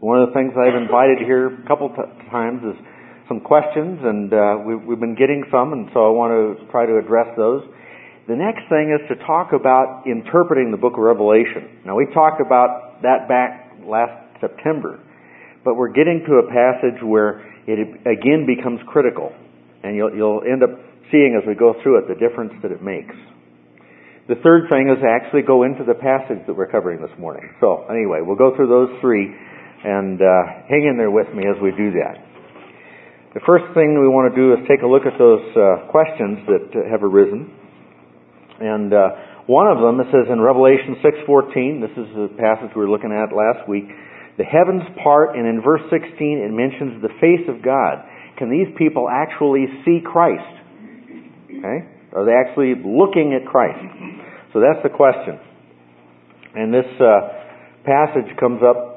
one of the things I've invited here a couple times is some questions, and we've been getting some, and so I want to try to address those. The next thing is to talk about interpreting the book of Revelation. Now, we talked about that back last September, but we're getting to a passage where it again becomes critical, and you'll end up seeing as we go through it the difference that it makes. The third thing is to actually go into the passage that we're covering this morning. So anyway, we'll go through those three, and hang in there with me as we do that. The first thing we want to do is take a look at those questions that have arisen. And one of them, it says in Revelation 6:14, this is the passage we were looking at last week, the heavens part, and in verse 16 it mentions the face of God. Can these people actually see Christ? Okay? Are they actually looking at Christ? So that's the question. And this passage comes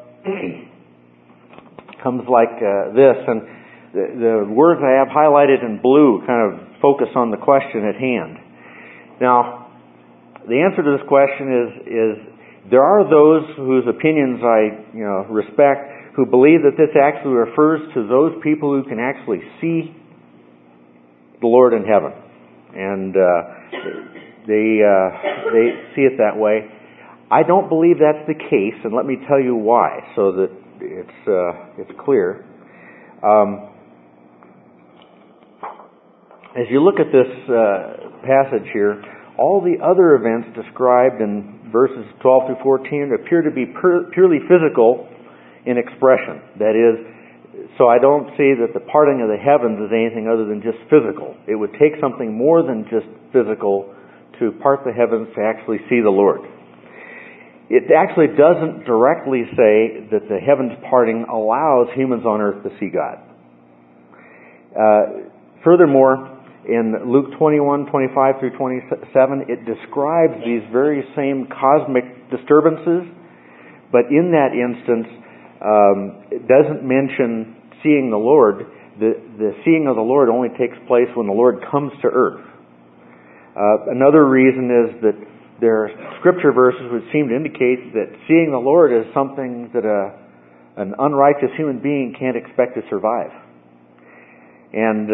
like this, and the words I have highlighted in blue kind of focus on the question at hand. Now, the answer to this question is there are those whose opinions I respect who believe that this actually refers to those people who can actually see the Lord in heaven. And they see it that way. I don't believe that's the case, and let me tell you why, so that it's clear. As you look at this passage here, all the other events described in verses 12 through 14 appear to be purely physical in expression. That is, so I don't see that the parting of the heavens is anything other than just physical. It would take something more than just physical to part the heavens to actually see the Lord. It actually doesn't directly say that the heavens parting allows humans on earth to see God. Furthermore, in Luke 21:25 through 27, it describes these very same cosmic disturbances, but in that instance, it doesn't mention seeing the Lord. The seeing of the Lord only takes place when the Lord comes to earth. Another reason is that there are scripture verses which seem to indicate that seeing the Lord is something that an unrighteous human being can't expect to survive. And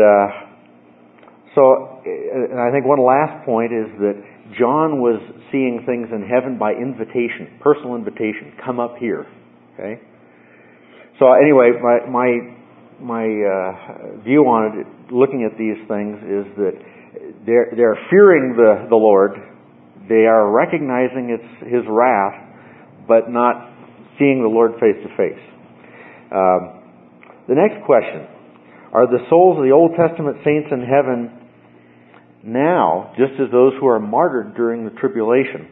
and I think one last point is that John was seeing things in heaven by invitation, personal invitation. Come up here. Okay. So anyway, my view on it, looking at these things, is that they're fearing the Lord. They are recognizing it's His wrath, but not seeing the Lord face to face. The next question: are the souls of the Old Testament saints in heaven now, just as those who are martyred during the tribulation?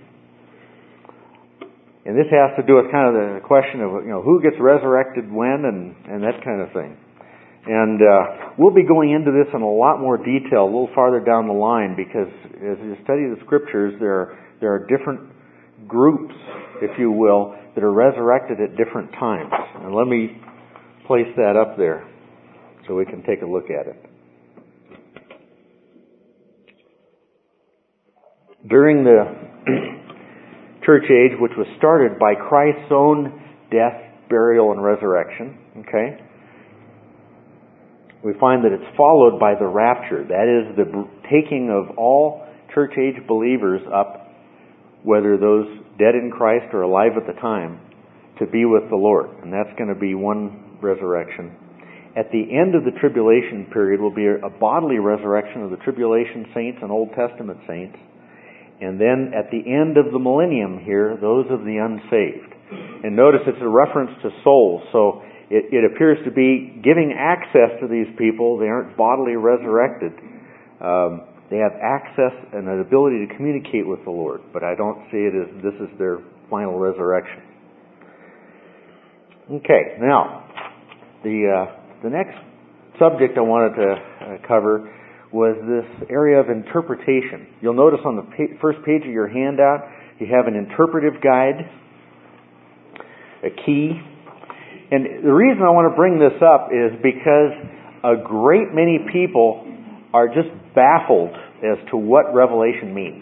And this has to do with kind of the question of who gets resurrected when and that kind of thing. And we'll be going into this in a lot more detail a little farther down the line, because as you study the Scriptures, there are different groups, if you will, that are resurrected at different times. And let me place that up there so we can take a look at it. During the church age, which was started by Christ's own death, burial, and resurrection, okay, we find that it's followed by the rapture. That is the taking of all church age believers up, whether those dead in Christ or alive at the time, to be with the Lord. And that's going to be one resurrection. At the end of the tribulation period will be a bodily resurrection of the tribulation saints and Old Testament saints. And then at the end of the millennium here, those of the unsaved. And notice it's a reference to souls, so it appears to be giving access to these people. They aren't bodily resurrected. They have access and an ability to communicate with the Lord, but I don't see it as this is their final resurrection. Okay, now, the next subject I wanted to cover was this area of interpretation. You'll notice on the first page of your handout, you have an interpretive guide, a key. And the reason I want to bring this up is because a great many people are just baffled as to what Revelation means.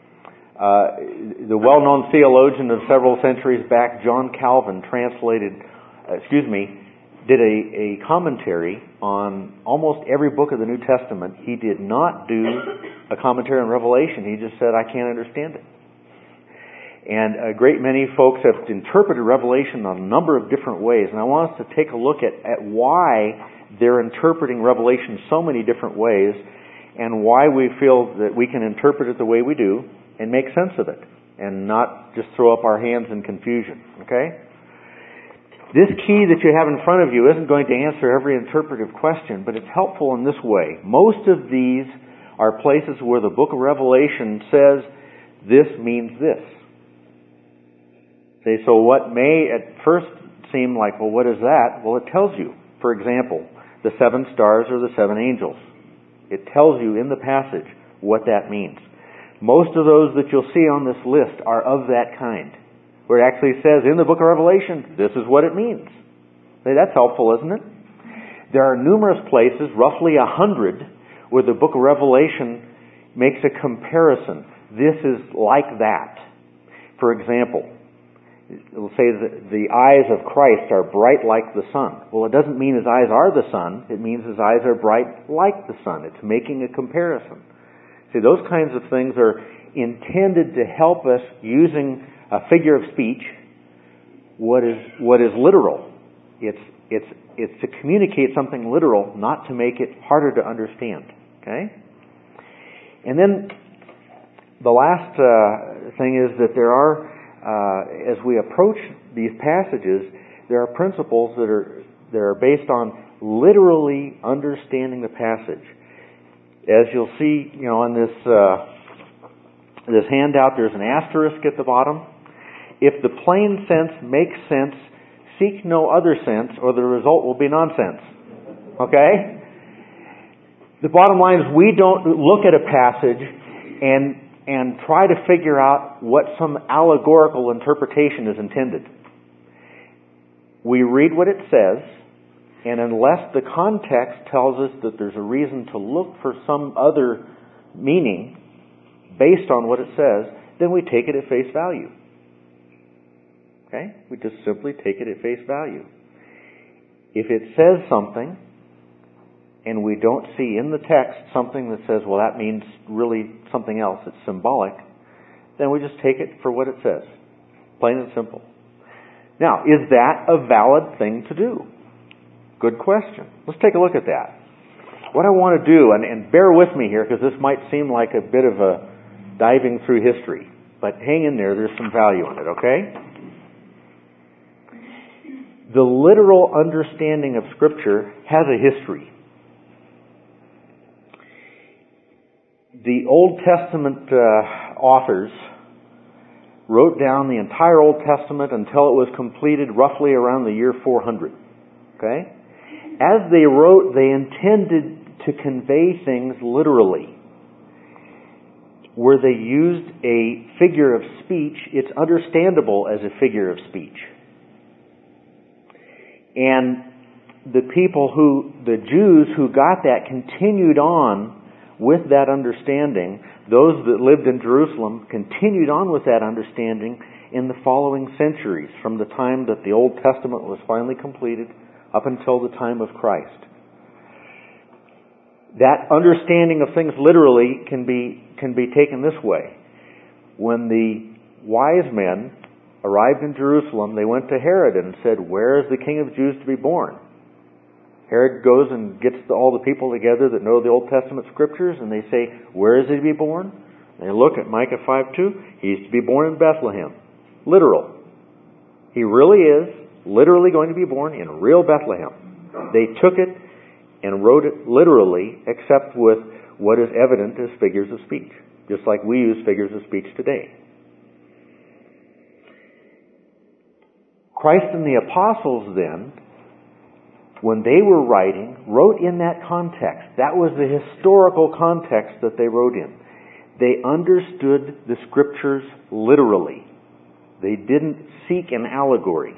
The well-known theologian of several centuries back, John Calvin, translated did a commentary on almost every book of the New Testament. He did not do a commentary on Revelation. He just said, I can't understand it. And a great many folks have interpreted Revelation on a number of different ways. And I want us to take a look at why they're interpreting Revelation so many different ways, and why we feel that we can interpret it the way we do and make sense of it, and not just throw up our hands in confusion. Okay? This key that you have in front of you isn't going to answer every interpretive question, but it's helpful in this way. Most of these are places where the book of Revelation says, this means this. Okay, so what may at first seem like, well, what is that? Well, it tells you. For example, the 7 stars or the 7 angels. It tells you in the passage what that means. Most of those that you'll see on this list are of that kind, where it actually says in the book of Revelation, this is what it means. Okay, that's helpful, isn't it? There are numerous places, roughly 100, where the book of Revelation makes a comparison. This is like that. For example, it will say that the eyes of Christ are bright like the sun. Well, it doesn't mean his eyes are the sun. It means his eyes are bright like the sun. It's making a comparison. See, those kinds of things are intended to help us using a figure of speech what is literal. It's to communicate something literal, not to make it harder to understand. Okay? And then the last thing is that there are, as we approach these passages, there are principles that are based on literally understanding the passage. As you'll see, on this handout, there's an asterisk at the bottom. If the plain sense makes sense, seek no other sense, or the result will be nonsense. Okay? The bottom line is we don't look at a passage and try to figure out what some allegorical interpretation is intended. We read what it says, and unless the context tells us that there's a reason to look for some other meaning based on what it says, then we take it at face value. Okay? We just simply take it at face value. If it says something, and we don't see in the text something that says, well, that means really something else, it's symbolic, then we just take it for what it says. Plain and simple. Now, is that a valid thing to do? Good question. Let's take a look at that. What I want to do, and bear with me here, because this might seem like a bit of a diving through history, but hang in there, there's some value in it, okay? The literal understanding of Scripture has a history. The Old Testament authors wrote down the entire Old Testament until it was completed roughly around the year 400. Okay? As they wrote, they intended to convey things literally. Where they used a figure of speech, it's understandable as a figure of speech. And the Jews who got that continued on with that understanding. Those that lived in Jerusalem continued on with that understanding in the following centuries, from the time that the Old Testament was finally completed up until the time of Christ. That understanding of things literally can be taken this way. When the wise men arrived in Jerusalem, they went to Herod and said, "Where is the King of Jews to be born?" Herod goes and gets all the people together that know the Old Testament Scriptures, and they say, "Where is he to be born?" They look at Micah 5:2. He's to be born in Bethlehem. Literal. He really is literally going to be born in real Bethlehem. They took it and wrote it literally, except with what is evident as figures of speech, just like we use figures of speech today. Christ and the apostles then, when they were writing, wrote in that context. That was the historical context that they wrote in. They understood the Scriptures literally. They didn't seek an allegory.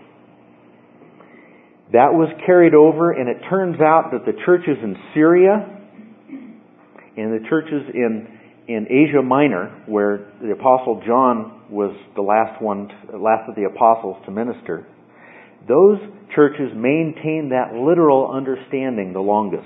That was carried over, and it turns out that the churches in Syria and the churches in Asia Minor, where the Apostle John was the last of the apostles to minister, those churches maintained that literal understanding the longest.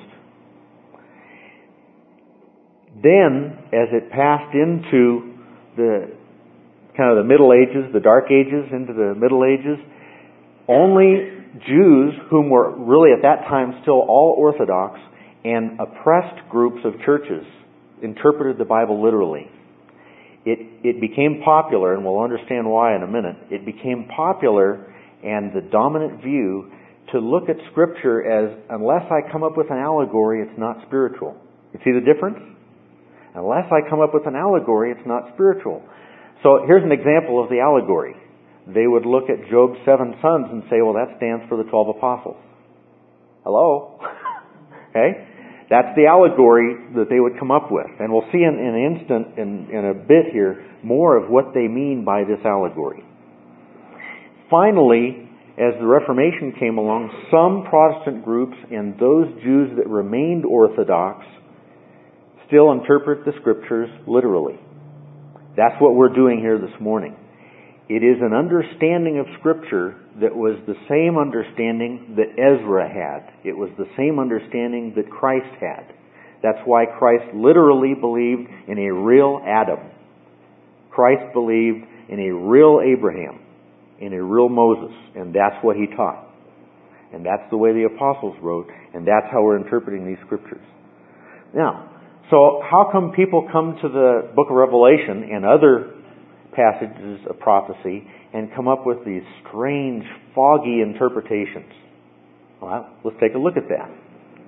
Then, as it passed into the kind of the Middle Ages, the Dark Ages, into the Middle Ages, only Jews, whom were really at that time still all Orthodox, and oppressed groups of churches interpreted the Bible literally. It became popular, and we'll understand why in a minute. It became popular and the dominant view to look at Scripture as, unless I come up with an allegory, it's not spiritual. You see the difference? Unless I come up with an allegory, it's not spiritual. So here's an example of the allegory. They would look at Job's 7 sons and say, well, that stands for the 12 apostles. Hello? Okay? That's the allegory that they would come up with. And we'll see in an instant, in a bit here, more of what they mean by this allegory. Finally, as the Reformation came along, some Protestant groups and those Jews that remained Orthodox still interpret the Scriptures literally. That's what we're doing here this morning. It is an understanding of Scripture that was the same understanding that Ezra had. It was the same understanding that Christ had. That's why Christ literally believed in a real Adam. Christ believed in a real Abraham, in a real Moses, and that's what he taught. And that's the way the apostles wrote, and that's how we're interpreting these Scriptures. Now, so how come people come to the book of Revelation and other passages of prophecy and come up with these strange, foggy interpretations? Well, let's take a look at that.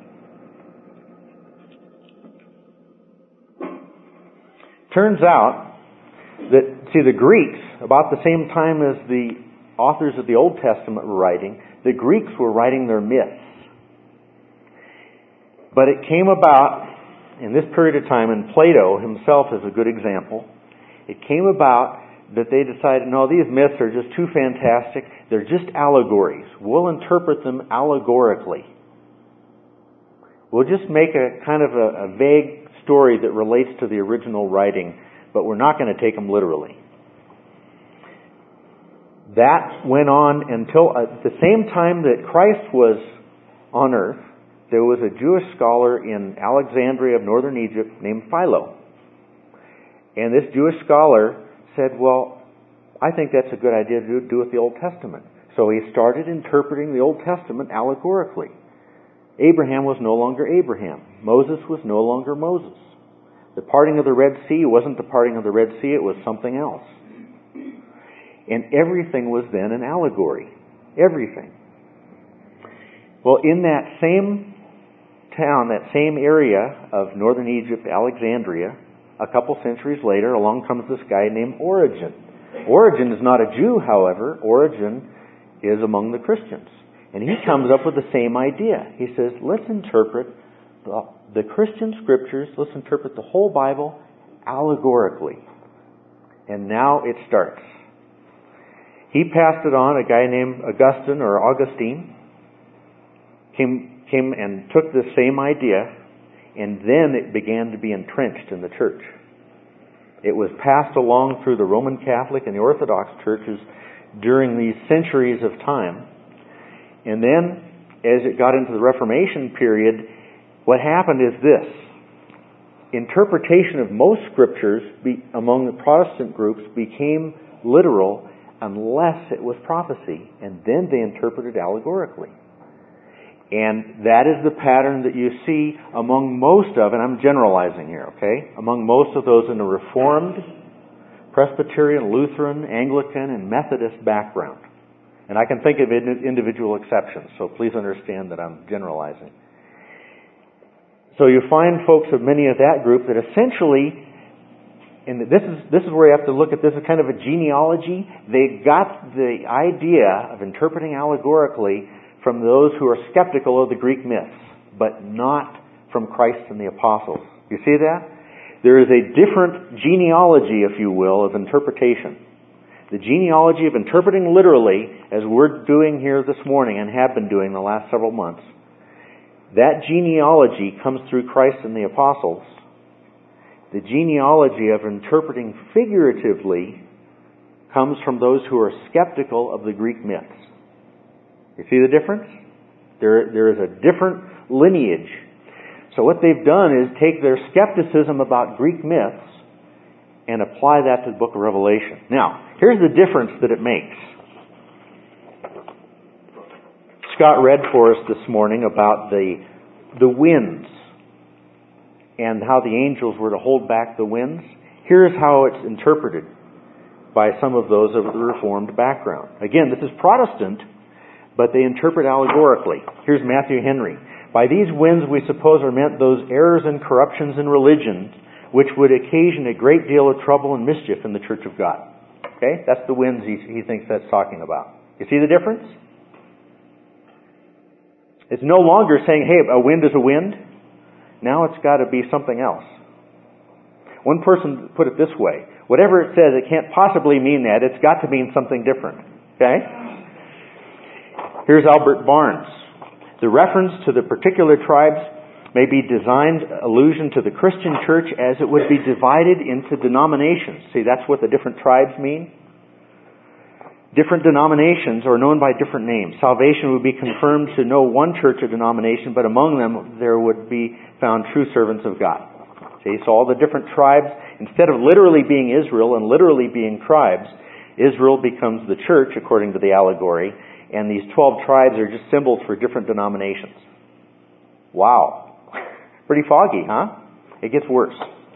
Turns out that, see, the Greeks, about the same time as the authors of the Old Testament were writing, the Greeks were writing their myths. But it came about in this period of time, and Plato himself is a good example. It came about that they decided, no, these myths are just too fantastic. They're just allegories. We'll interpret them allegorically. We'll just make a kind of a vague story that relates to the original writing, but we're not going to take them literally. That went on until at the same time that Christ was on earth. There was a Jewish scholar in Alexandria of northern Egypt named Philo. And this Jewish scholar said, well, I think that's a good idea to do with the Old Testament. So he started interpreting the Old Testament allegorically. Abraham was no longer Abraham. Moses was no longer Moses. The parting of the Red Sea wasn't the parting of the Red Sea, it was something else. And everything was then an allegory. Everything. Well, in that same town, that same area of northern Egypt, Alexandria, a couple centuries later, along comes this guy named Origen. Origen is not a Jew, however. Origen is among the Christians. And he comes up with the same idea. He says, let's interpret the Christian Scriptures, let's interpret the whole Bible allegorically. And now it starts. He passed it on, a guy named Augustine came and took the same idea, and then it began to be entrenched in the church. It was passed along through the Roman Catholic and the Orthodox churches during these centuries of time. And then, as it got into the Reformation period, what happened is this. Interpretation of most scriptures among the Protestant groups became literal unless it was prophecy, and then they interpreted allegorically. And that is the pattern that you see among most of, and I'm generalizing here, okay? Among most of those in the Reformed, Presbyterian, Lutheran, Anglican, and Methodist background. And I can think of individual exceptions, so please understand that I'm generalizing. So you find folks of many of that group that essentially, and this is where you have to look at this as kind of a genealogy. They got the idea of interpreting allegorically from those who are skeptical of the Greek myths, but not from Christ and the apostles. You see that? There is a different genealogy, if you will, of interpretation. The genealogy of interpreting literally, as we're doing here this morning and have been doing the last several months, that genealogy comes through Christ and the apostles. The genealogy of interpreting figuratively comes from those who are skeptical of the Greek myths. You see the difference? There is a different lineage. So what they've done is take their skepticism about Greek myths and apply that to the book of Revelation. Now, here's the difference that it makes. Scott read for us this morning about the winds and how the angels were to hold back the winds. Here's how it's interpreted by some of those of the Reformed background. Again, this is Protestant, but they interpret allegorically. Here's Matthew Henry. By these winds we suppose are meant those errors and corruptions in religion which would occasion a great deal of trouble and mischief in the Church of God. Okay? That's the winds he thinks that's talking about. You see the difference? It's no longer saying, hey, a wind is a wind. Now it's got to be something else. One person put it this way: whatever it says, it can't possibly mean that. It's got to mean something different. Okay? Here's Albert Barnes. The reference to the particular tribes may be designed allusion to the Christian church as it would be divided into denominations. See, that's what the different tribes mean. Different denominations are known by different names. Salvation would be confirmed to no one church or denomination, but among them there would be found true servants of God. See, so all the different tribes, instead of literally being Israel and literally being tribes, Israel becomes the church according to the allegory, and these 12 tribes are just symbols for different denominations. Wow. Pretty foggy, huh? It gets worse.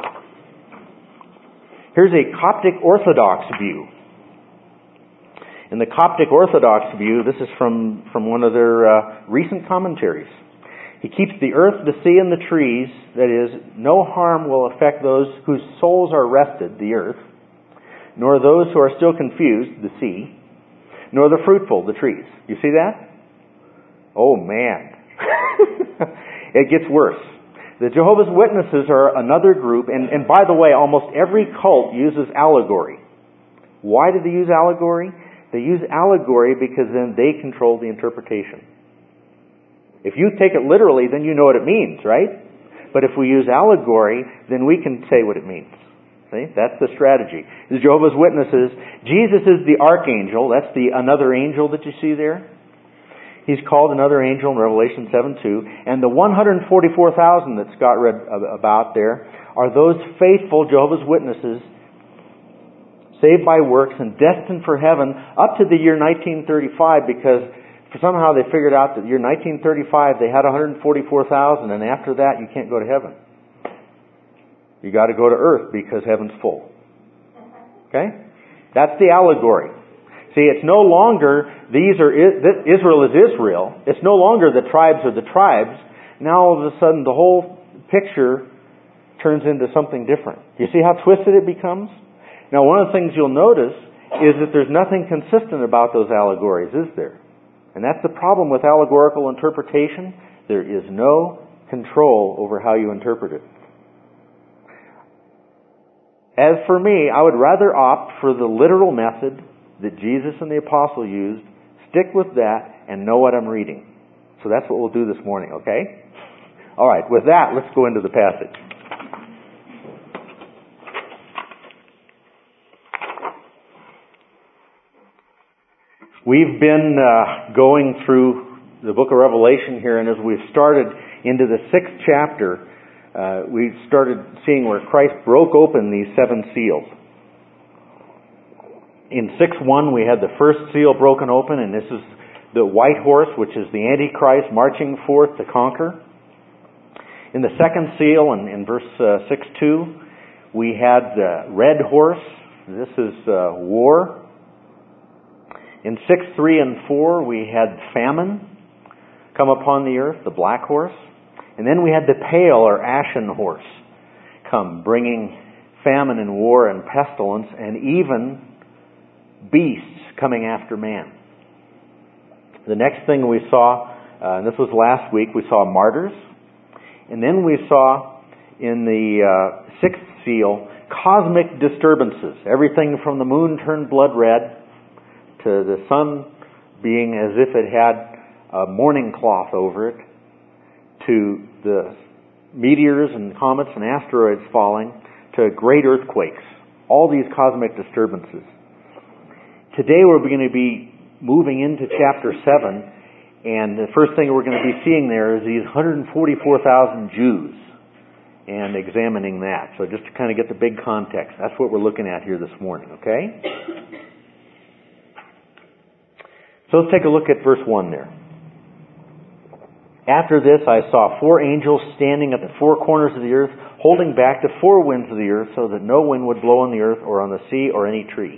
Here's a Coptic Orthodox view. In the Coptic Orthodox view, this is from one of their recent commentaries. He keeps the earth, the sea, and the trees, that is, no harm will affect those whose souls are rested, the earth, nor those who are still confused, the sea, nor the fruitful, the trees. You see that? Oh man. It gets worse. The Jehovah's Witnesses are another group, and by the way, almost every cult uses allegory. Why do they use allegory? They use allegory because then they control the interpretation. If you take it literally, then you know what it means, right? But if we use allegory, then we can say what it means. See? That's the strategy. The Jehovah's Witnesses, Jesus is the archangel. That's the another angel that you see there. He's called another angel in Revelation 7:2. And the 144,000 that Scott read about there are those faithful Jehovah's Witnesses saved by works and destined for heaven up to the year 1935, because somehow they figured out that the year 1935 they had 144,000, and after that you can't go to heaven. You got to go to earth because heaven's full. Okay? That's the allegory. See, it's no longer Israel is Israel. It's no longer the tribes are the tribes. Now all of a sudden the whole picture turns into something different. You see how twisted it becomes? Now one of the things you'll notice is that there's nothing consistent about those allegories, is there? And that's the problem with allegorical interpretation. There is no control over how you interpret it. As for me, I would rather opt for the literal method that Jesus and the apostle used, stick with that, and know what I'm reading. So that's what we'll do this morning, okay? All right, with that, let's go into the passage. We've been going through the book of Revelation here, and as we've started into the 6th chapter, we started seeing where Christ broke open these 7 seals. In 6:1 we had the first seal broken open, and this is the white horse, which is the Antichrist marching forth to conquer. In the second seal, in verse 6:2, we had the red horse. This is war. In 6:3 and 4 we had famine come upon the earth, the black horse. And then we had the pale or ashen horse come, bringing famine and war and pestilence, and even beasts coming after man. The next thing we saw, and this was last week, we saw martyrs. And then we saw in the 6th seal, cosmic disturbances. Everything from the moon turned blood red to the sun being as if it had a mourning cloth over it, to the meteors and comets and asteroids falling, to great earthquakes. All these cosmic disturbances. Today we're going to be moving into chapter 7, And the first thing we're going to be seeing there is these 144,000 Jews and examining that. So just to kind of get the big context, that's what we're looking at here this morning, okay? So let's take a look at verse 1 there. After this I saw 4 angels standing at the 4 corners of the earth, holding back the 4 winds of the earth, so that no wind would blow on the earth or on the sea or any tree.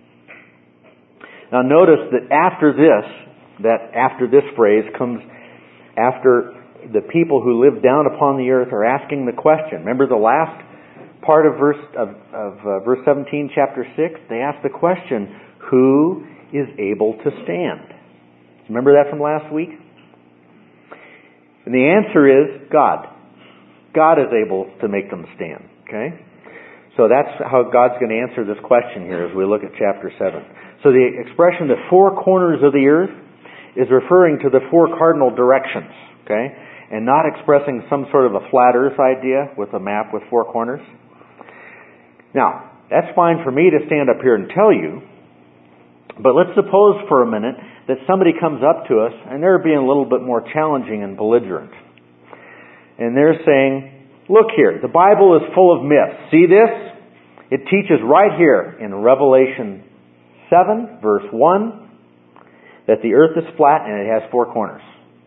Now notice that after this phrase comes after the people who live down upon the earth are asking the question. Remember the last part of verse 17, chapter 6? They ask the question, who is able to stand? Remember that from last week? And the answer is God. God is able to make them stand. Okay? So that's how God's going to answer this question here as we look at chapter 7. So the expression, the 4 corners of the earth, is referring to the 4 cardinal directions. Okay? And not expressing some sort of a flat earth idea with a map with 4 corners. Now, that's fine for me to stand up here and tell you, but let's suppose for a minute that somebody comes up to us and they're being a little bit more challenging and belligerent. And they're saying, look here, the Bible is full of myths. See this? It teaches right here in Revelation 7, verse 1, that the earth is flat and it has 4 corners.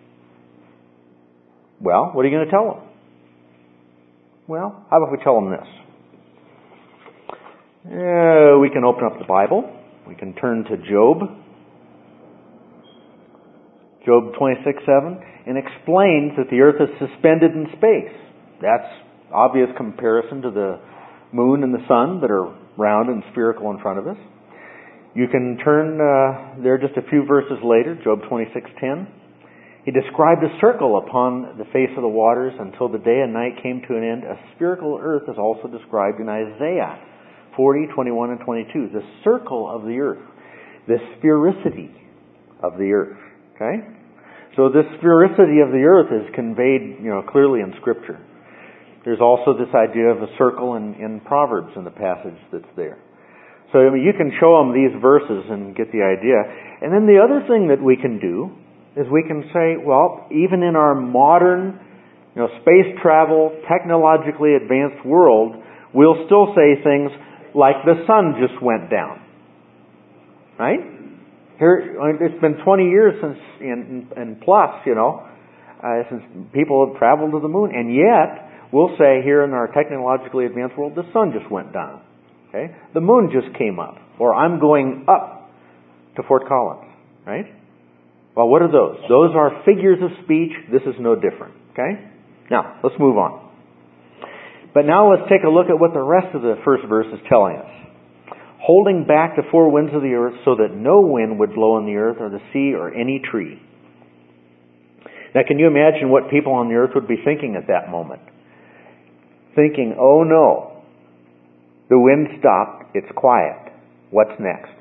Well, what are you going to tell them? Well, how about we tell them this? We can open up the Bible. We can turn to Job 26:7, and explains that the earth is suspended in space. That's obvious comparison to the moon and the sun that are round and spherical in front of us. You can turn there just a few verses later, Job 26:10. He described a circle upon the face of the waters until the day and night came to an end. A spherical earth is also described in Isaiah 40:21 and 22. The circle of the earth. The sphericity of the earth. Okay? So this sphericity of the earth is conveyed, clearly in Scripture. There's also this idea of a circle in Proverbs in the passage that's there. So you can show them these verses and get the idea. And then the other thing that we can do is we can say, well, even in our modern, space travel, technologically advanced world, we'll still say things like the sun just went down. Right? Here, it's been 20 years since, and plus, since people have traveled to the moon, and yet we'll say here in our technologically advanced world, the sun just went down. Okay? The moon just came up, or I'm going up to Fort Collins. Right? Well, what are those? Those are figures of speech. This is no different. Okay? Now, let's move on. But now let's take a look at what the rest of the first verse is telling us. Holding back the 4 winds of the earth so that no wind would blow on the earth or the sea or any tree. Now, can you imagine what people on the earth would be thinking at that moment? Thinking, oh no, the wind stopped, it's quiet. What's next?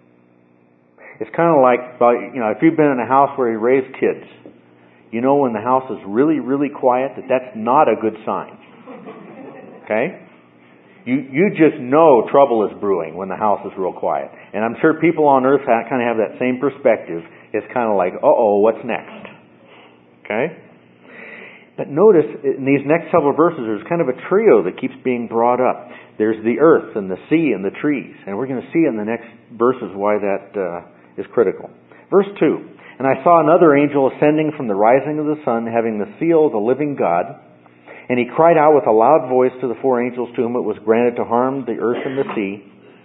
It's kind of like, if you've been in a house where you raise kids, when the house is really, really quiet, that's not a good sign. Okay? You just know trouble is brewing when the house is real quiet. And I'm sure people on earth kind of have that same perspective. It's kind of like, what's next? Okay? But notice, in these next several verses, there's kind of a trio that keeps being brought up. There's the earth and the sea and the trees. And we're going to see in the next verses why that is critical. Verse 2. And I saw another angel ascending from the rising of the sun, having the seal of the living God. And he cried out with a loud voice to the 4 angels to whom it was granted to harm the earth and the sea.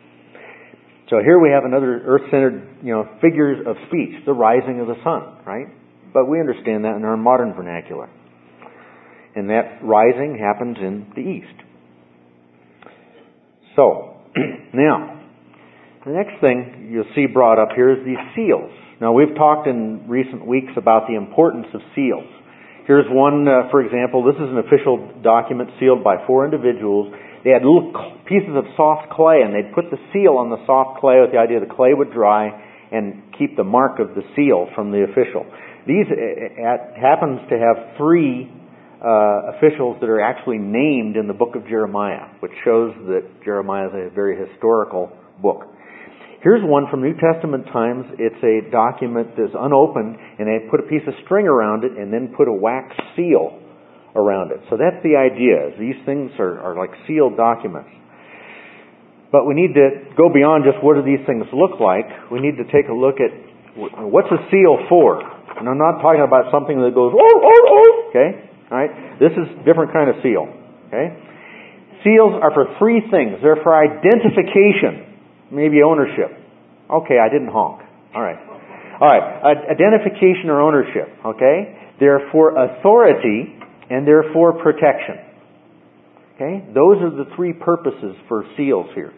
So here we have another earth-centered, figures of speech, the rising of the sun, right? But we understand that in our modern vernacular. And that rising happens in the east. So, now, the next thing you'll see brought up here is these seals. Now, we've talked in recent weeks about the importance of seals. Here's one, for example. This is an official document sealed by 4 individuals. They had little pieces of soft clay, and they'd put the seal on the soft clay with the idea the clay would dry and keep the mark of the seal from the official. These happens to have 3 officials that are actually named in the book of Jeremiah, which shows that Jeremiah is a very historical book. Here's one from New Testament times. It's a document that's unopened, and they put a piece of string around it and then put a wax seal around it. So that's the idea. These things are like sealed documents. But we need to go beyond just what do these things look like. We need to take a look at what's a seal for. And I'm not talking about something that goes, oh, oh, oh. Okay? All right? This is a different kind of seal. Okay? Seals are for three things. They're for identification. Maybe ownership. Okay, I didn't honk. All right. Identification or ownership. Okay? They're for authority and they're for protection. Okay? Those are the three purposes for seals here.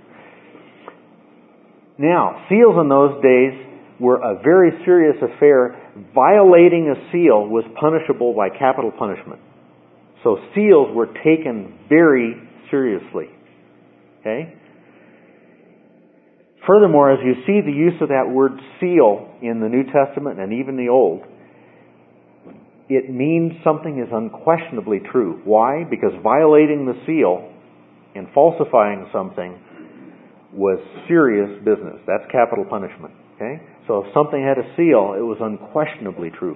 Now, seals in those days were a very serious affair. Violating a seal was punishable by capital punishment. So seals were taken very seriously. Okay? Furthermore, as you see the use of that word seal in the New Testament and even the Old, it means something is unquestionably true. Why? Because violating the seal and falsifying something was serious business. That's capital punishment. Okay? So if something had a seal, it was unquestionably true.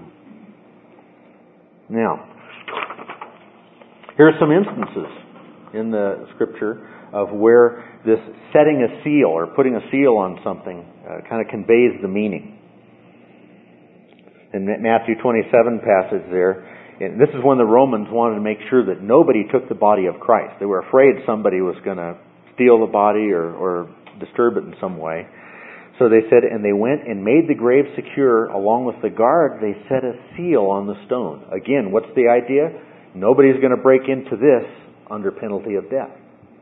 Now, here are some instances in the Scripture of where this setting a seal or putting a seal on something kind of conveys the meaning. In Matthew 27 passage there, and this is when the Romans wanted to make sure that nobody took the body of Christ. They were afraid somebody was going to steal the body or disturb it in some way. So they said, and they went and made the grave secure. Along with the guard, they set a seal on the stone. Again, what's the idea? Nobody's going to break into this under penalty of death.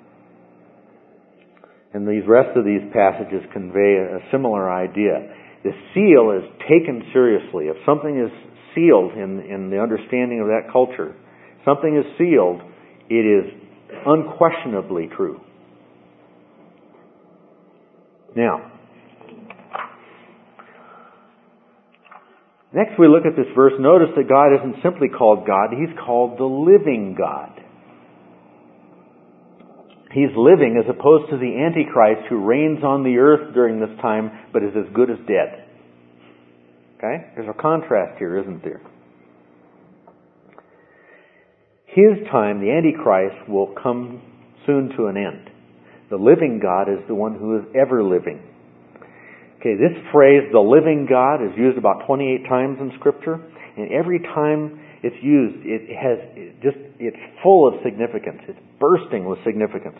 And the rest of these passages convey a similar idea. The seal is taken seriously. If something is sealed in the understanding of that culture, something is sealed, it is unquestionably true. Now, next we look at this verse. Notice that God isn't simply called God. He's called the living God. He's living as opposed to the Antichrist who reigns on the earth during this time but is as good as dead. Okay? There's a contrast here, isn't there? His time, the Antichrist, will come soon to an end. The living God is the one who is ever living. Okay, this phrase, the living God, is used about 28 times in Scripture. And every time it's used, it's full of significance. It's bursting with significance.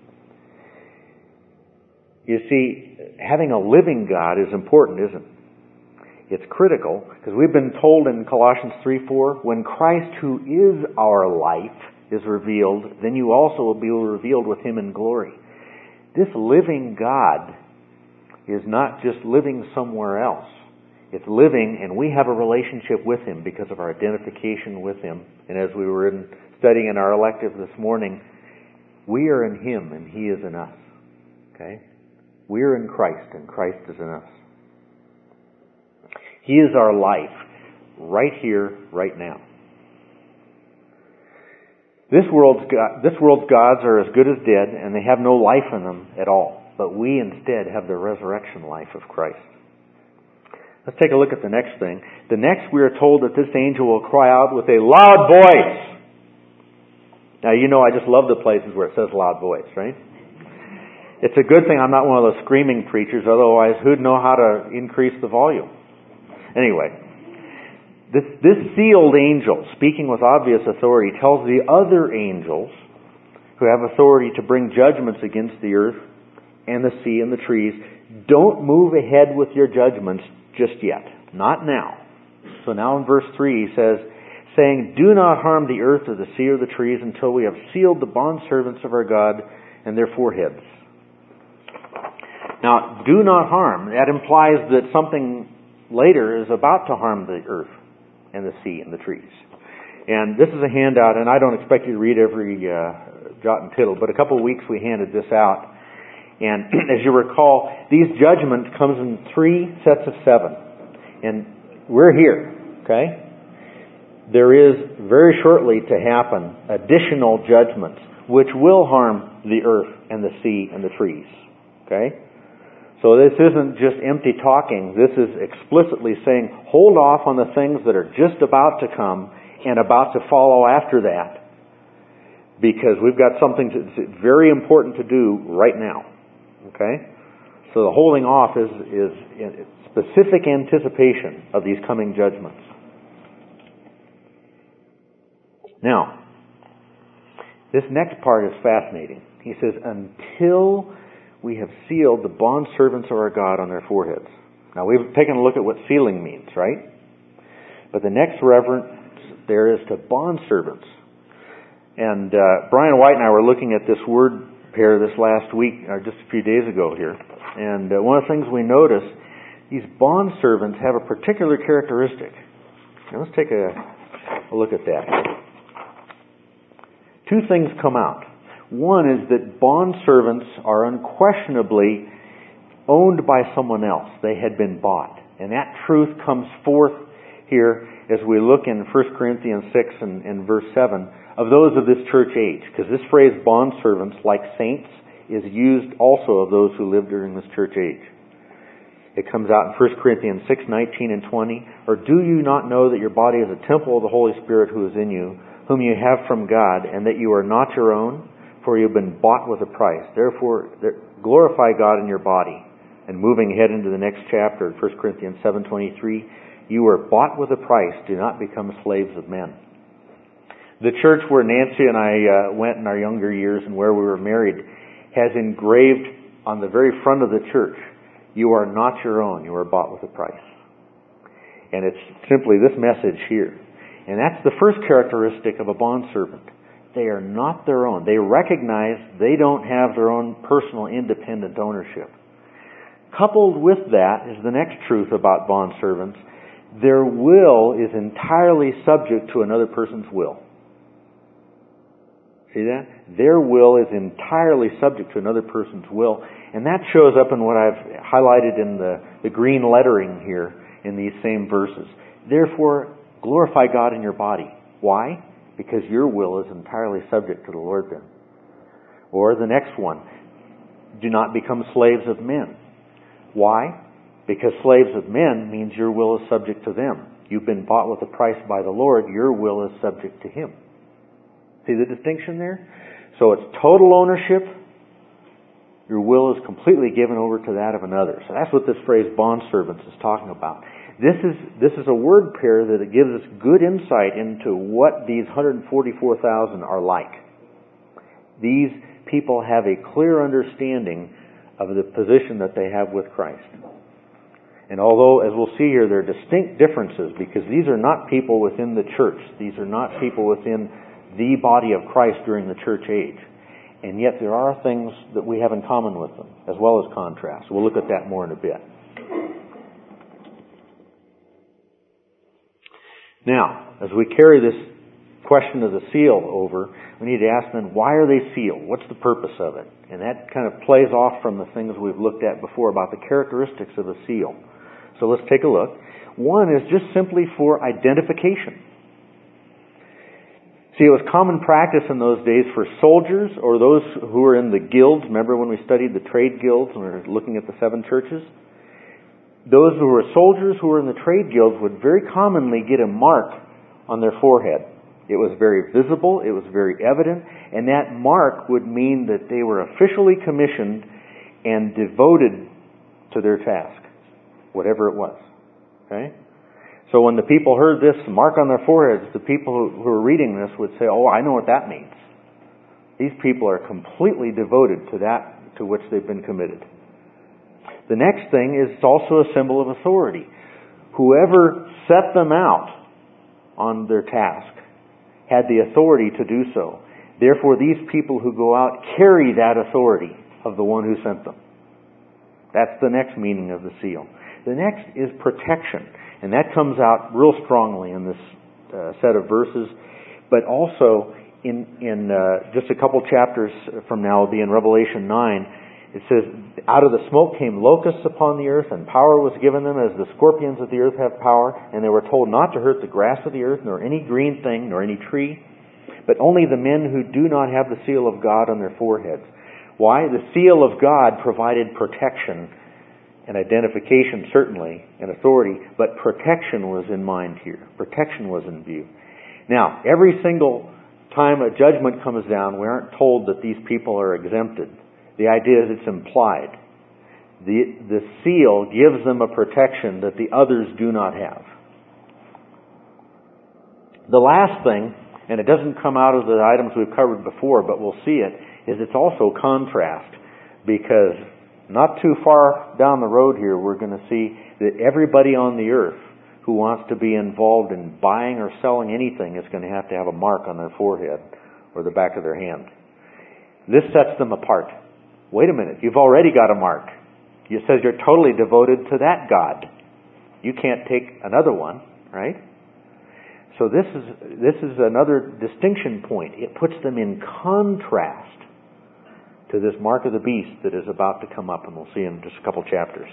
You see, having a living God is important, isn't it? It's critical, because we've been told in Colossians 3:4, when Christ, who is our life, is revealed, then you also will be revealed with Him in glory. This living God is not just living somewhere else. It's living, and we have a relationship with Him because of our identification with Him. And as we were studying in our elective this morning, we are in Him and He is in us. Okay? We are in Christ and Christ is in us. He is our life, right here, right now. This world's gods are as good as dead, and they have no life in them at all. But we instead have the resurrection life of Christ. Let's take a look at the next thing. The next, we are told that this angel will cry out with a loud voice. Now, you know I just love the places where it says loud voice, right? It's a good thing I'm not one of those screaming preachers, otherwise who'd know how to increase the volume? Anyway, this sealed angel, speaking with obvious authority, tells the other angels who have authority to bring judgments against the earth and the sea and the trees, don't move ahead with your judgments just yet. Not now. So now in verse 3 he says, saying, do not harm the earth or the sea or the trees until we have sealed the bondservants of our God and their foreheads. Now, do not harm. That implies that something later is about to harm the earth and the sea and the trees. And this is a handout, and I don't expect you to read every jot and tittle, but a couple of weeks we handed this out. And as you recall, these judgments comes in 3 sets of 7. And we're here, okay? There is very shortly to happen additional judgments which will harm the earth and the sea and the trees, okay? So this isn't just empty talking. This is explicitly saying, hold off on the things that are just about to come and about to follow after that, because we've got something very important to do right now. Okay? So the holding off is in specific anticipation of these coming judgments. Now, this next part is fascinating. He says, until we have sealed the bondservants of our God on their foreheads. Now, we've taken a look at what sealing means, right? But the next reference there is to bondservants. And Brian White and I were looking at this word pair this last week, or just a few days ago here. And one of the things we noticed, these bondservants have a particular characteristic. Now, let's take a look at that. Two things come out. One is that bondservants are unquestionably owned by someone else. They had been bought. And that truth comes forth here as we look in 1 Corinthians 6 and verse 7 of those of this church age. Because this phrase bondservants, like saints, is used also of those who lived during this church age. It comes out in 1 Corinthians 6, 19 and 20. Or do you not know that your body is a temple of the Holy Spirit who is in you, whom you have from God, and that you are not your own? For you have been bought with a price. Therefore, glorify God in your body. And moving ahead into the next chapter, 1 Corinthians 7:23, you were bought with a price. Do not become slaves of men. The church where Nancy and I went in our younger years and where we were married has engraved on the very front of the church, you are not your own. You are bought with a price. And it's simply this message here. And that's the first characteristic of a bondservant. They are not their own. They recognize they don't have their own personal independent ownership. Coupled with that is the next truth about bondservants. Their will is entirely subject to another person's will. See that? Their will is entirely subject to another person's will. And that shows up in what I've highlighted in the green lettering here in these same verses. Therefore, glorify God in your body. Why? Because your will is entirely subject to the Lord then. Or the next one, do not become slaves of men. Why? Because slaves of men means your will is subject to them. You've been bought with a price by the Lord. Your will is subject to Him. See the distinction there? So it's total ownership. Your will is completely given over to that of another. So that's what this phrase bondservants is talking about. This is a word pair that it gives us good insight into what these 144,000 are like. These people have a clear understanding of the position that they have with Christ. And although, as we'll see here, there are distinct differences because these are not people within the church. These are not people within the body of Christ during the church age. And yet there are things that we have in common with them, as well as contrasts. We'll look at that more in a bit. Now, as we carry this question of the seal over, we need to ask then, why are they sealed? What's the purpose of it? And that kind of plays off from the things we've looked at before about the characteristics of a seal. So let's take a look. One is just simply for identification. See, it was common practice in those days for soldiers or those who were in the guilds. Remember when we studied the trade guilds and we were looking at the 7 churches? Those who were soldiers who were in the trade guilds would very commonly get a mark on their forehead. It was very visible, it was very evident, and that mark would mean that they were officially commissioned and devoted to their task, whatever it was. Okay? So when the people heard this mark on their foreheads, the people who were reading this would say, oh, I know what that means. These people are completely devoted to that to which they've been committed. The next thing is it's also a symbol of authority. Whoever set them out on their task had the authority to do so. Therefore, these people who go out carry that authority of the one who sent them. That's the next meaning of the seal. The next is protection. And that comes out real strongly in this set of verses. But also, in just a couple chapters from now, it'll be in Revelation 9, it says, out of the smoke came locusts upon the earth, and power was given them as the scorpions of the earth have power. And they were told not to hurt the grass of the earth, nor any green thing, nor any tree, but only the men who do not have the seal of God on their foreheads. Why? The seal of God provided protection and identification certainly, and authority, but protection was in mind here. Protection was in view. Now, every single time a judgment comes down, we aren't told that these people are exempted. The idea is it's implied. The seal gives them a protection that the others do not have. The last thing, and it doesn't come out of the items we've covered before, but we'll see it, is it's also contrast. Because not too far down the road here, we're going to see that everybody on the earth who wants to be involved in buying or selling anything is going to have a mark on their forehead or the back of their hand. This sets them apart. Wait a minute, you've already got a mark. It says you're totally devoted to that God. You can't take another one, right? So this is another distinction point. It puts them in contrast to this mark of the beast that is about to come up, and we'll see in just a couple chapters.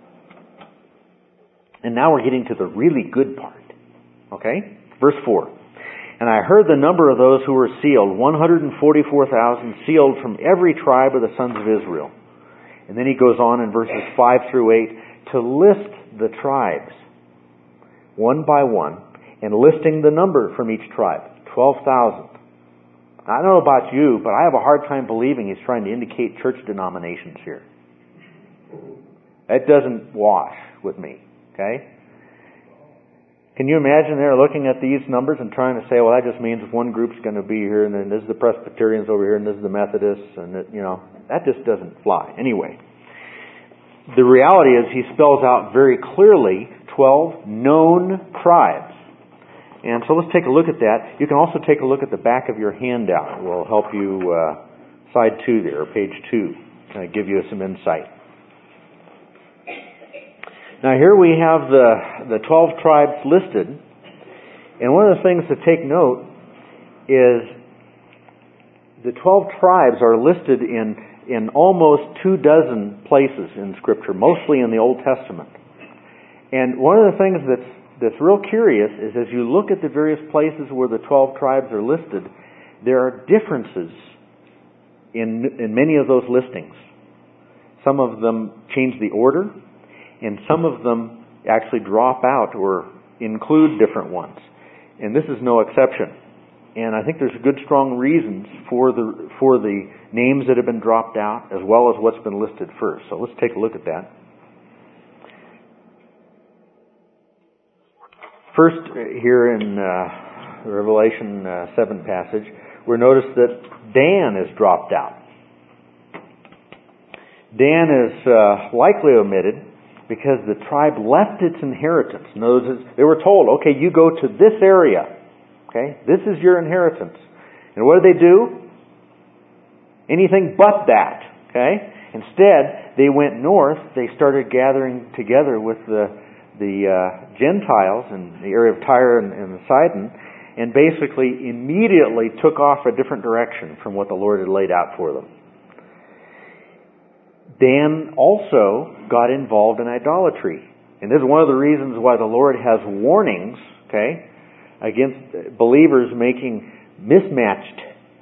And now we're getting to the really good part. Okay? Verse 4. And I heard the number of those who were sealed, 144,000 sealed from every tribe of the sons of Israel. And then he goes on in verses 5 through 8 to list the tribes one by one and listing the number from each tribe, 12,000. I don't know about you, but I have a hard time believing he's trying to indicate church denominations here. That doesn't wash with me, okay? Can you imagine they're looking at these numbers and trying to say, well, that just means one group's going to be here, and then this is the Presbyterians over here, and this is the Methodists, and that just doesn't fly. Anyway, the reality is he spells out very clearly 12 known tribes. And so let's take a look at that. You can also take a look at the back of your handout. It will help you, side 2 there, or page 2, kind of give you some insight. Now here we have the 12 tribes listed. And one of the things to take note is the 12 tribes are listed in almost 24 places in Scripture, mostly in the Old Testament. And one of the things that's real curious is as you look at the various places where the 12 tribes are listed, there are differences in many of those listings. Some of them change the order, and some of them actually drop out or include different ones. And this is no exception. And I think there's good, strong reasons for the names that have been dropped out, as well as what's been listed first. So let's take a look at that. First, here in the Revelation 7 passage, we notice that Dan is dropped out. Dan is likely omitted because the tribe left its inheritance. In other words, they were told, okay, you go to this area. Okay, this is your inheritance. And what did they do? Anything but that. Okay? Instead, they went north. They started gathering together with the Gentiles in the area of Tyre and Sidon, and basically immediately took off a different direction from what the Lord had laid out for them. Dan also got involved in idolatry. And this is one of the reasons why the Lord has warnings, okay, against believers making mismated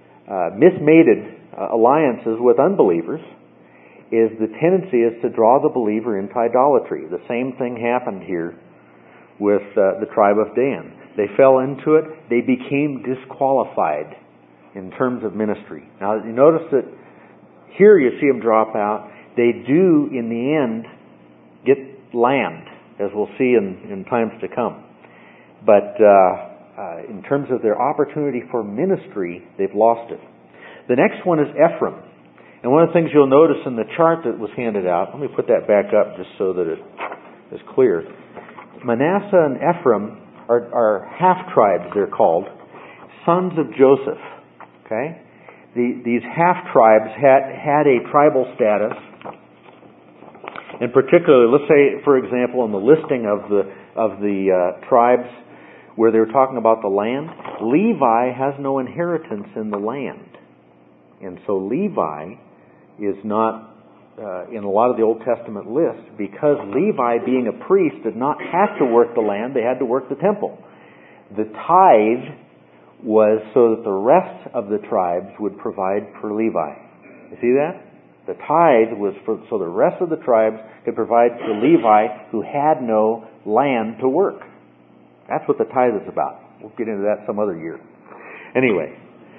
alliances with unbelievers. Is the tendency is to draw the believer into idolatry. The same thing happened here with the tribe of Dan. They fell into it. They became disqualified in terms of ministry. Now, you notice that here you see them drop out. They do, in the end, get land, as we'll see in times to come. But in terms of their opportunity for ministry, they've lost it. The next one is Ephraim. And one of the things you'll notice in the chart that was handed out, let me put that back up just so that it is clear. Manasseh and Ephraim are half-tribes, they're called, sons of Joseph. Okay? These half-tribes had a tribal status. And particularly, let's say, for example, in the listing of the tribes where they were talking about the land, Levi has no inheritance in the land. And so Levi is not in a lot of the Old Testament lists because Levi, being a priest, did not have to work the land. They had to work the temple. The tithe was so that the rest of the tribes would provide for Levi. You see that? The tithe was so the rest of the tribes could provide for Levi who had no land to work. That's what the tithe is about. We'll get into that some other year. Anyway,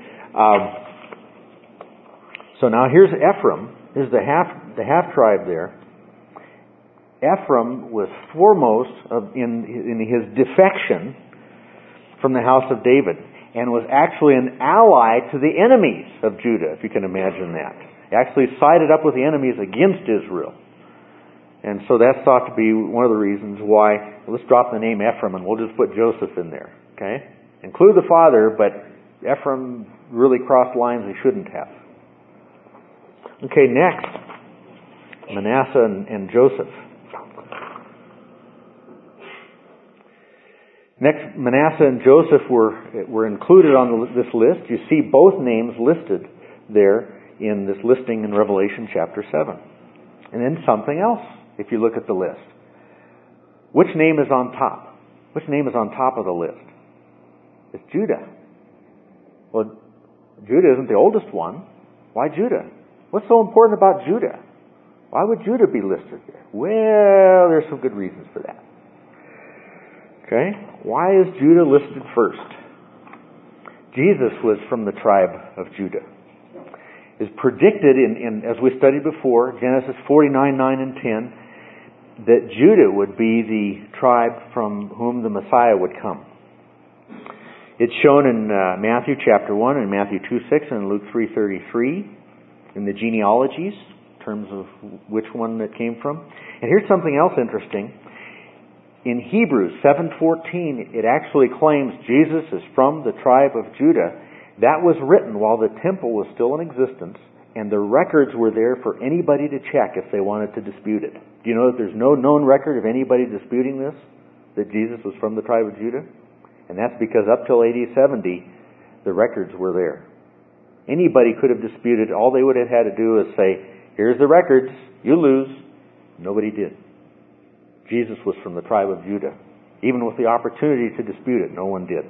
so now here's Ephraim. Here's the half tribe there. Ephraim was foremost in his defection from the house of David, and was actually an ally to the enemies of Judah, if you can imagine that. He actually sided up with the enemies against Israel. And so that's thought to be one of the reasons why, let's drop the name Ephraim and we'll just put Joseph in there. Okay? Include the father, but Ephraim really crossed lines he shouldn't have. Okay, next, Manasseh and Joseph. Next, Manasseh and Joseph were included on this list. You see both names listed there in this listing in Revelation chapter 7. And then something else, if you look at the list. Which name is on top? Which name is on top of the list? It's Judah. Well, Judah isn't the oldest one. Why Judah? What's so important about Judah? Why would Judah be listed there? Well, there's some good reasons for that. Okay? Why is Judah listed first? Jesus was from the tribe of Judah. It's predicted in as we studied before, Genesis 49, 9, and 10, that Judah would be the tribe from whom the Messiah would come. It's shown in Matthew chapter 1 and Matthew 2:6 and Luke 3:33 in the genealogies, in terms of which one it came from. And here's something else interesting. In Hebrews 7:14, it actually claims Jesus is from the tribe of Judah. That was written while the temple was still in existence, and the records were there for anybody to check if they wanted to dispute it. Do you know that there's no known record of anybody disputing this, that Jesus was from the tribe of Judah? And that's because up till AD 70, the records were there. Anybody could have disputed. All they would have had to do is say, here's the records, you lose. Nobody did. Jesus was from the tribe of Judah. Even with the opportunity to dispute it, no one did.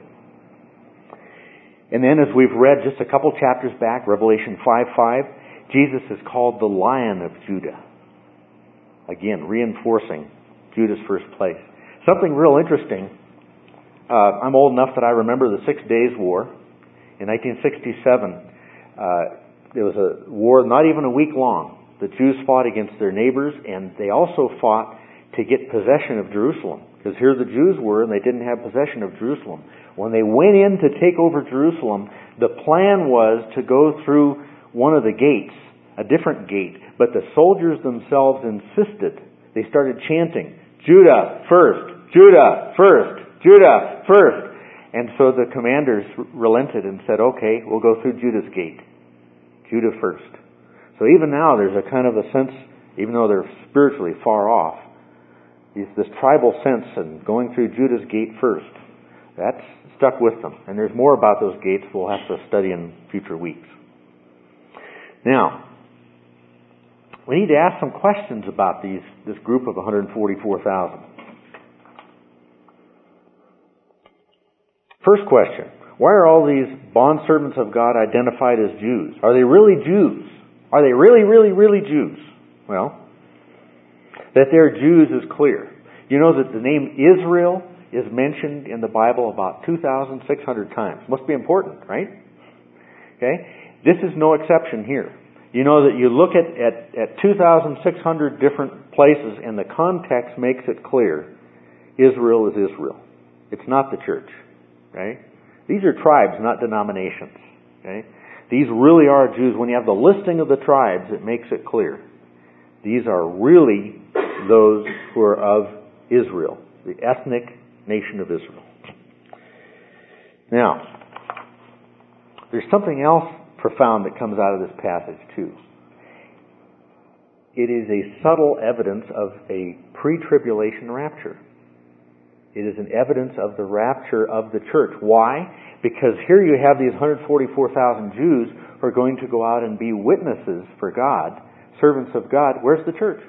And then as we've read just a couple chapters back, Revelation 5:5, Jesus is called the Lion of Judah. Again, reinforcing Judah's first place. Something real interesting. I'm old enough that I remember the 6 Days War. In 1967, there was a war not even a week long. The Jews fought against their neighbors, and they also fought to get possession of Jerusalem. Because here the Jews were, and they didn't have possession of Jerusalem. When they went in to take over Jerusalem, the plan was to go through one of the gates, a different gate. But the soldiers themselves insisted. They started chanting, Judah first, Judah first, Judah first. And so the commanders relented and said, okay, we'll go through Judah's gate. Judah first. So even now there's a kind of a sense, even though they're spiritually far off, this tribal sense and going through Judah's gate first. That's stuck with them. And there's more about those gates we'll have to study in future weeks. Now, we need to ask some questions about this group of 144,000. First question, why are all these bondservants of God identified as Jews? Are they really Jews? Are they really, really, really Jews? Well, that they're Jews is clear. You know that the name Israel is mentioned in the Bible about 2,600 times. Must be important, right? Okay? This is no exception here. You know that you look at 2,600 different places and the context makes it clear. Israel is Israel. It's not the church. Okay? These are tribes, not denominations. Okay? These really are Jews. When you have the listing of the tribes, it makes it clear. These are really those who are of Israel, the ethnic nation of Israel. Now, there's something else profound that comes out of this passage too. It is a subtle evidence of a pre-tribulation rapture. It is an evidence of the rapture of the church. Why? Because here you have these 144,000 Jews who are going to go out and be witnesses for God, servants of God. Where's the church?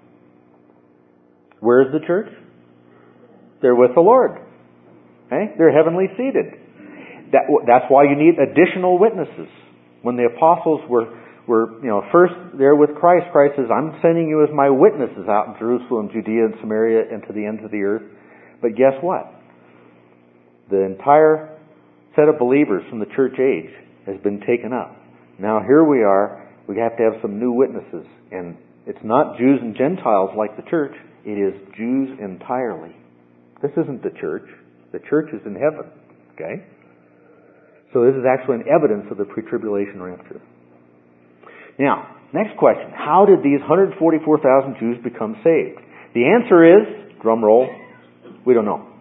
Where's the church? They're with the Lord. Okay? They're heavenly seated. That's why you need additional witnesses. When the apostles were were, first there with Christ. Christ says, I'm sending you as my witnesses out in Jerusalem, Judea, and Samaria, and to the ends of the earth. But guess what? The entire set of believers from the church age has been taken up. Now here we are. We have to have some new witnesses. And it's not Jews and Gentiles like the church. It is Jews entirely. This isn't the church. The church is in heaven. Okay? So this is actually an evidence of the pre-tribulation rapture. Now, next question. How did these 144,000 Jews become saved? The answer is, drum roll, we don't know.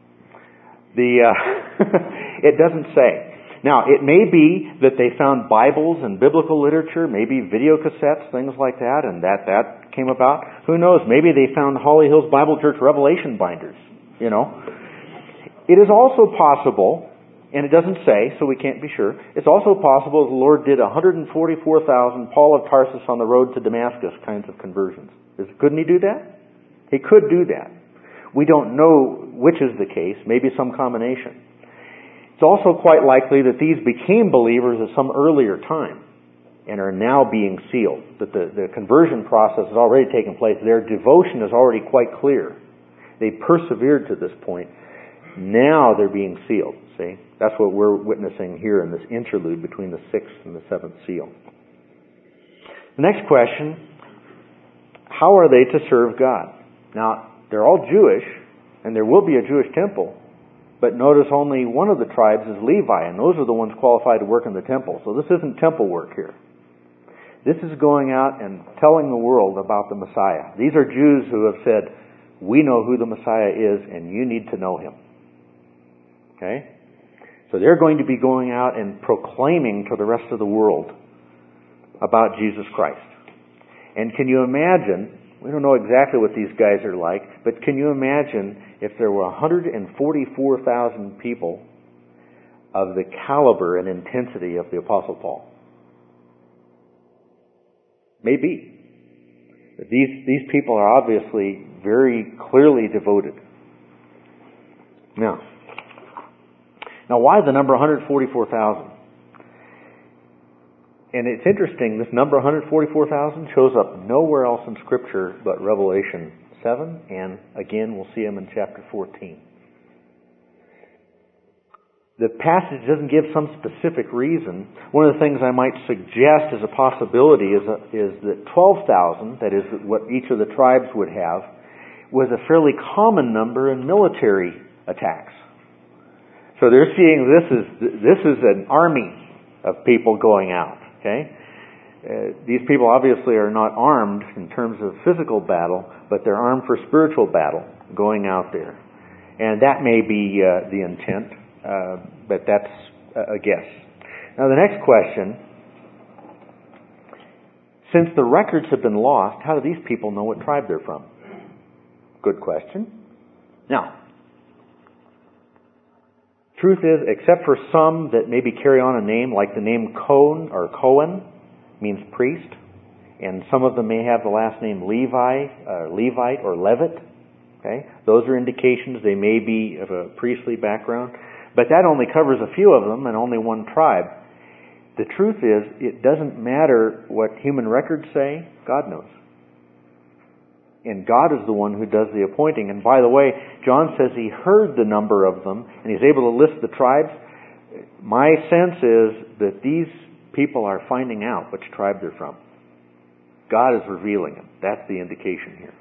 It doesn't say. Now, it may be that they found Bibles and biblical literature, maybe video cassettes, things like that, and that came about. Who knows? Maybe they found Holly Hills Bible Church Revelation binders, It is also possible, and it doesn't say, so we can't be sure, it's also possible the Lord did 144,000 Paul of Tarsus on the road to Damascus kinds of conversions. Couldn't He do that? He could do that. We don't know which is the case, maybe some combination. It's also quite likely that these became believers at some earlier time and are now being sealed. That the conversion process has already taken place. Their devotion is already quite clear. They persevered to this point. Now they're being sealed. See? That's what we're witnessing here in this interlude between the sixth and the seventh seal. The next question, how are they to serve God? Now, they're all Jewish, and there will be a Jewish temple, but notice only one of the tribes is Levi, and those are the ones qualified to work in the temple. So this isn't temple work here. This is going out and telling the world about the Messiah. These are Jews who have said, we know who the Messiah is, and you need to know Him. Okay? So they're going to be going out and proclaiming to the rest of the world about Jesus Christ. And can you imagine, we don't know exactly what these guys are like, but can you imagine if there were 144,000 people of the caliber and intensity of the Apostle Paul? Maybe. But these people are obviously very clearly devoted. Now, why the number 144,000? And it's interesting, this number 144,000 shows up nowhere else in Scripture but Revelation 7, and again we'll see them in chapter 14. The passage doesn't give some specific reason. One of the things I might suggest as a possibility is that 12,000, that is what each of the tribes would have, was a fairly common number in military attacks. So they're seeing this is an army of people going out. Okay, these people obviously are not armed in terms of physical battle, but they're armed for spiritual battle, going out there, and that may be the intent, but that's a guess. Now, the next question: since the records have been lost, how do these people know what tribe they're from? Good question. Now, truth is, except for some that maybe carry on a name, like the name Cohen or Cohen, means priest, and some of them may have the last name Levi, Levite, or Levit. Okay, those are indications they may be of a priestly background, but that only covers a few of them and only one tribe. The truth is, it doesn't matter what human records say. God knows. And God is the one who does the appointing. And by the way, John says he heard the number of them, and he's able to list the tribes. My sense is that these people are finding out which tribe they're from. God is revealing them. That's the indication here.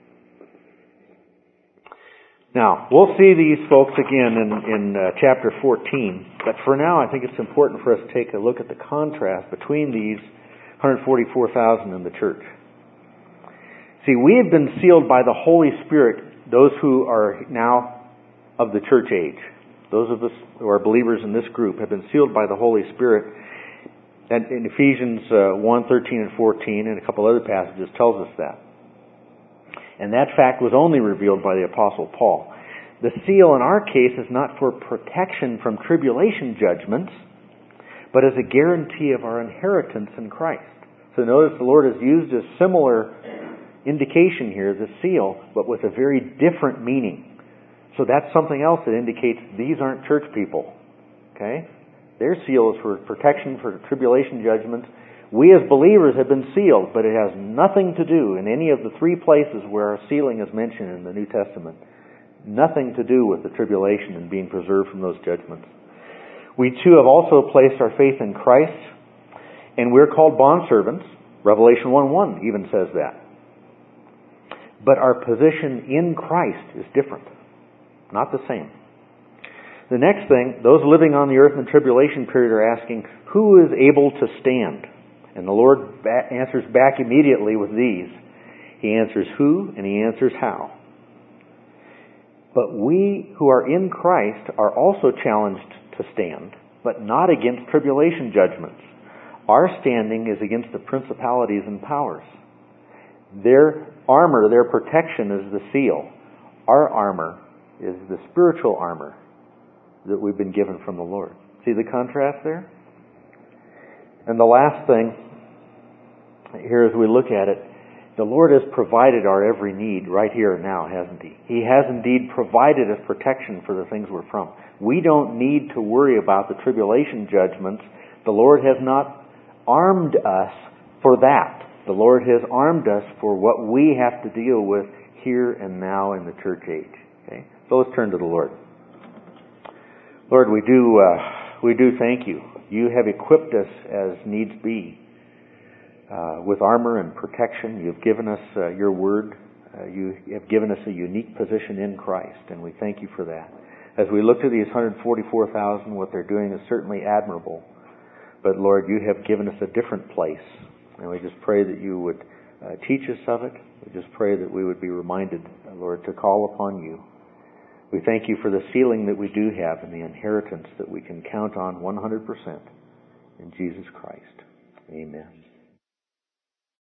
Now, we'll see these folks again in chapter 14. But for now, I think it's important for us to take a look at the contrast between these 144,000 and the church. See, we have been sealed by the Holy Spirit, those who are now of the church age. Those of us who are believers in this group have been sealed by the Holy Spirit. And in Ephesians 1, 13 and 14 and a couple other passages tells us that. And that fact was only revealed by the Apostle Paul. The seal in our case is not for protection from tribulation judgments, but as a guarantee of our inheritance in Christ. So notice the Lord has used a similar indication here, the seal, but with a very different meaning. So that's something else that indicates these aren't church people. Okay? Their seal is for protection for tribulation judgments. We as believers have been sealed, but it has nothing to do in any of the three places where our sealing is mentioned in the New Testament. Nothing to do with the tribulation and being preserved from those judgments. We too have also placed our faith in Christ, and we're called bondservants. Revelation 1:1 even says that. But our position in Christ is different. Not the same. The next thing, those living on the earth in the tribulation period are asking, who is able to stand? And the Lord answers back immediately with these. He answers who, and He answers how. But we who are in Christ are also challenged to stand, but not against tribulation judgments. Our standing is against the principalities and powers. Their armor, their protection is the seal. Our armor is the spiritual armor that we've been given from the Lord. See the contrast there? And the last thing, here as we look at it, the Lord has provided our every need right here and now, hasn't He? He has indeed provided us protection for the things we're from. We don't need to worry about the tribulation judgments. The Lord has not armed us for that. The Lord has armed us for what we have to deal with here and now in the church age. Okay? So let's turn to the Lord. Lord, we do thank You. You have equipped us as needs be with armor and protection. You've given us Your Word. You have given us a unique position in Christ, and we thank You for that. As we look to these 144,000, what they're doing is certainly admirable. But Lord, You have given us a different place, and we just pray that You would teach us of it. We just pray that we would be reminded, Lord, to call upon You. We thank You for the sealing that we do have and the inheritance that we can count on 100% in Jesus Christ. Amen.